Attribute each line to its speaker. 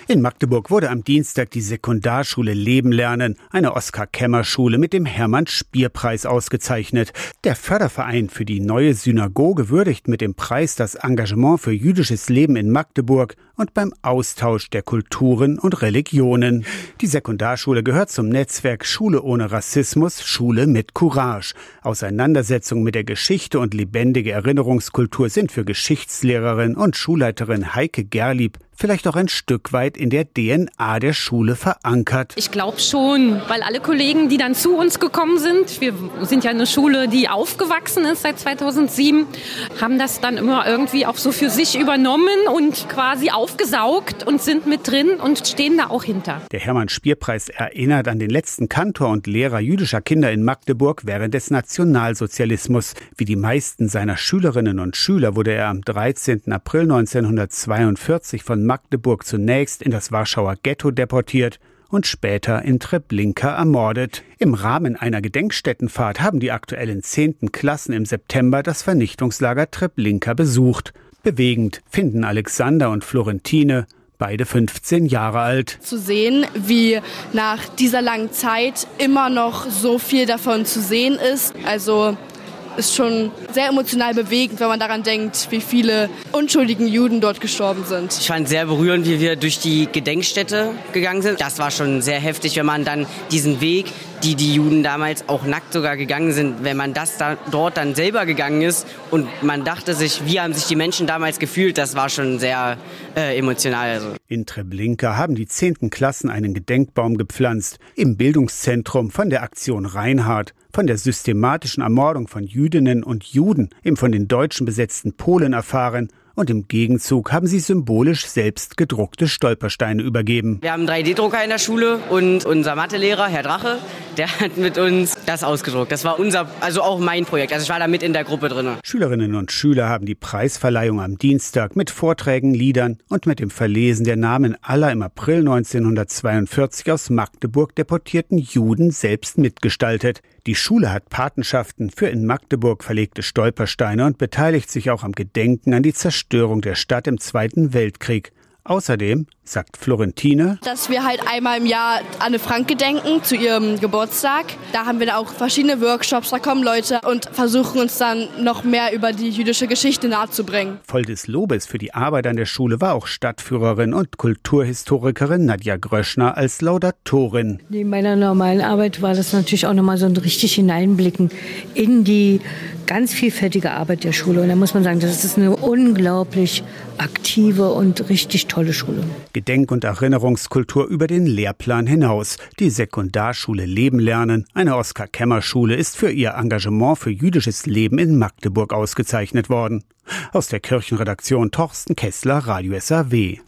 Speaker 1: In Magdeburg wurde am Dienstag die Sekundarschule Leben lernen, eine Oskar-Kemmer-Schule mit dem Hermann-Spier-Preis ausgezeichnet. Der Förderverein für die neue Synagoge würdigt mit dem Preis das Engagement für jüdisches Leben in Magdeburg und beim Austausch der Kulturen und Religionen. Die Sekundarschule gehört zum Netzwerk Schule ohne Rassismus, Schule mit Courage. Auseinandersetzung mit der Geschichte und lebendige Erinnerungskultur sind für Geschichtslehrerin und Schulleiterin Heike Gerlieb vielleicht auch ein Stück weit in der DNA der Schule verankert.
Speaker 2: Ich glaube schon, weil alle Kollegen, die dann zu uns gekommen sind, wir sind ja eine Schule, die aufgewachsen ist seit 2007, haben das dann immer irgendwie auch so für sich übernommen und quasi aufgesaugt und sind mit drin und stehen da auch hinter.
Speaker 1: Der Hermann-Spier-Preis erinnert an den letzten Kantor und Lehrer jüdischer Kinder in Magdeburg während des Nationalsozialismus. Wie die meisten seiner Schülerinnen und Schüler wurde er am 13. April 1942 von Magdeburg zunächst in das Warschauer Ghetto deportiert und später in Treblinka ermordet. Im Rahmen einer Gedenkstättenfahrt haben die aktuellen 10. Klassen im September das Vernichtungslager Treblinka besucht. Bewegend finden Alexander und Florentine, beide 15 Jahre alt.
Speaker 3: Zu sehen, wie nach dieser langen Zeit immer noch so viel davon zu sehen ist, ist schon sehr emotional bewegend, wenn man daran denkt, wie viele unschuldigen Juden dort gestorben sind.
Speaker 4: Ich fand sehr berührend, wie wir durch die Gedenkstätte gegangen sind. Das war schon sehr heftig, wenn man dann diesen Weg, die Juden damals auch nackt sogar gegangen sind, wenn man dort dann selber gegangen ist und man dachte sich, wie haben sich die Menschen damals gefühlt, das war schon sehr emotional. Also.
Speaker 1: In Treblinka haben die 10. Klassen einen Gedenkbaum gepflanzt, im Bildungszentrum von der Aktion Reinhard, von der systematischen Ermordung von Jüdinnen und Juden im von den Deutschen besetzten Polen erfahren und im Gegenzug haben sie symbolisch selbst gedruckte Stolpersteine übergeben.
Speaker 4: Wir haben einen 3D-Drucker in der Schule und unser Mathelehrer, Herr Drache, der hat mit uns das ausgedruckt. Das war auch mein Projekt. Also ich war da mit in der Gruppe drin.
Speaker 1: Schülerinnen und Schüler haben die Preisverleihung am Dienstag mit Vorträgen, Liedern und mit dem Verlesen der Namen aller im April 1942 aus Magdeburg deportierten Juden selbst mitgestaltet. Die Schule hat Patenschaften für in Magdeburg verlegte Stolpersteine und beteiligt sich auch am Gedenken an die Zerstörung der Stadt im Zweiten Weltkrieg. Außerdem, sagt Florentine,
Speaker 3: dass wir halt einmal im Jahr Anne Frank gedenken zu ihrem Geburtstag. Da haben wir dann auch verschiedene Workshops, da kommen Leute und versuchen uns dann noch mehr über die jüdische Geschichte nahezubringen.
Speaker 1: Voll des Lobes für die Arbeit an der Schule war auch Stadtführerin und Kulturhistorikerin Nadja Gröschner als Laudatorin.
Speaker 5: Neben meiner normalen Arbeit war das natürlich auch nochmal so ein richtig Hineinblicken in die ganz vielfältige Arbeit der Schule. Und da muss man sagen, das ist eine unglaublich aktive und richtig tolle Schule.
Speaker 1: Gedenk- und Erinnerungskultur über den Lehrplan hinaus. Die Sekundarschule Leben lernen, eine Oskar-Kemmer-Schule, ist für ihr Engagement für jüdisches Leben in Magdeburg ausgezeichnet worden. Aus der Kirchenredaktion Torsten Kessler, Radio SAW.